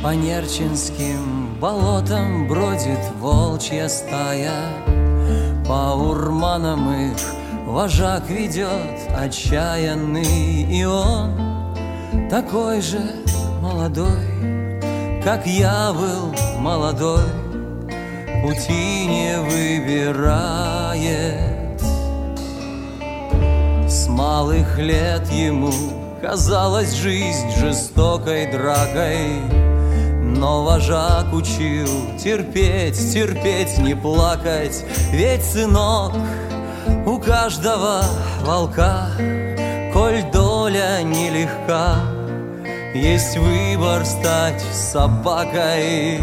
По нерчинским болотам бродит волчья стая, по урманам их вожак ведет отчаянный, и он такой же молодой, как я был молодой, пути не выбирает. С малых лет ему казалась жизнь жестокой дракой, но вожак учил терпеть, терпеть, не плакать. Ведь, сынок, у каждого волка, коль доля нелегка, есть выбор стать собакой.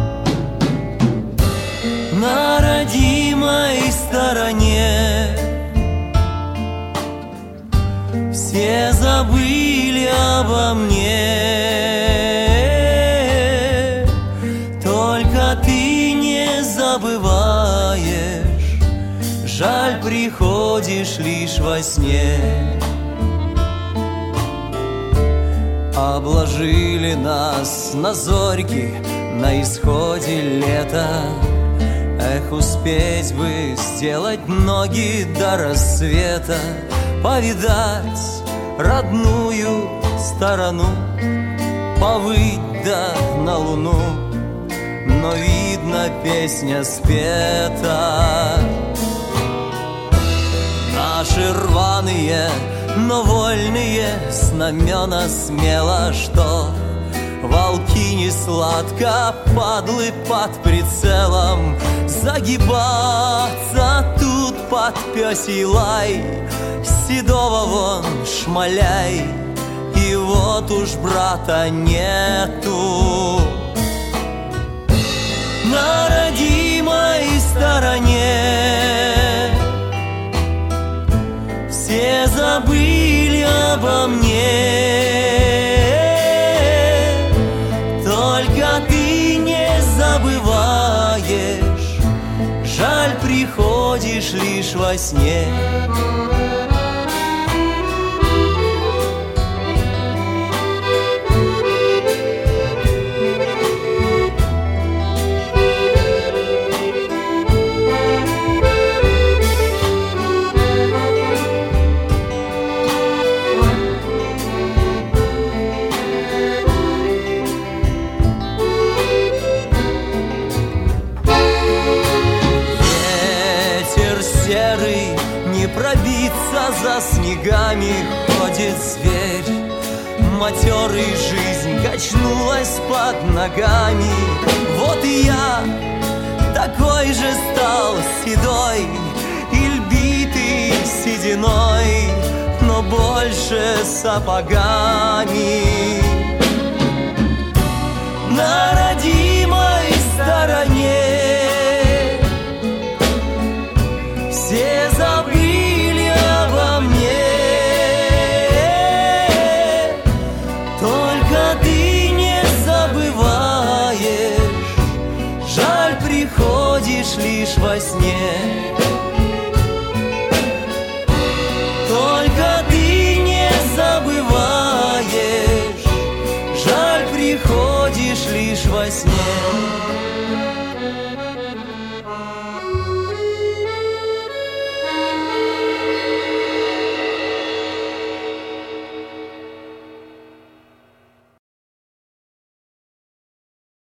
На родимой стороне все забыли обо мне, только ты не забываешь, жаль, приходишь лишь во сне. Обложили нас на зорьки на исходе лета, эх, успеть бы сделать ноги до рассвета, повидать родную сторону, повыть да на луну, но видно, песня спета. Наши рваные, но вольные знамена смело, что волки не сладко, падлы под прицелом, загибаться тут под пёсий лай, седого вон шмаляй, и вот уж брата нету. На родимой стороне все забыли обо мне, только ты не забываешь, жаль, приходишь лишь во сне. Пробиться за снегами ходит зверь, матерый жизнь качнулась под ногами. Вот и я такой же стал седой и льбитый сединой, но больше сапогами. На родимой стороне все забыли обо мне, только ты не забываешь, жаль, приходишь лишь во сне.